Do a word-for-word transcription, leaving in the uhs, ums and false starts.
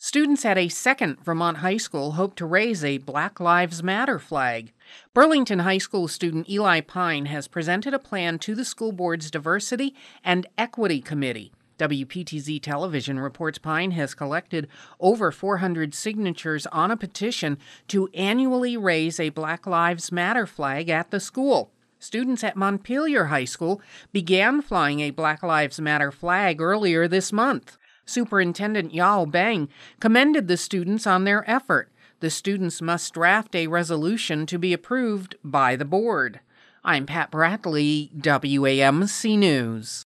Students at a second Vermont high school hope to raise a Black Lives Matter flag. Burlington High School student Eli Pine has presented a plan to the school board's Diversity and Equity Committee. W P T Z Television reports Pine has collected over four hundred signatures on a petition to annually raise a Black Lives Matter flag at the school. Students at Montpelier High School began flying a Black Lives Matter flag earlier this month. Superintendent Yao Bang commended the students on their effort. The students must draft a resolution to be approved by the board. I'm Pat Bradley, W A M C News.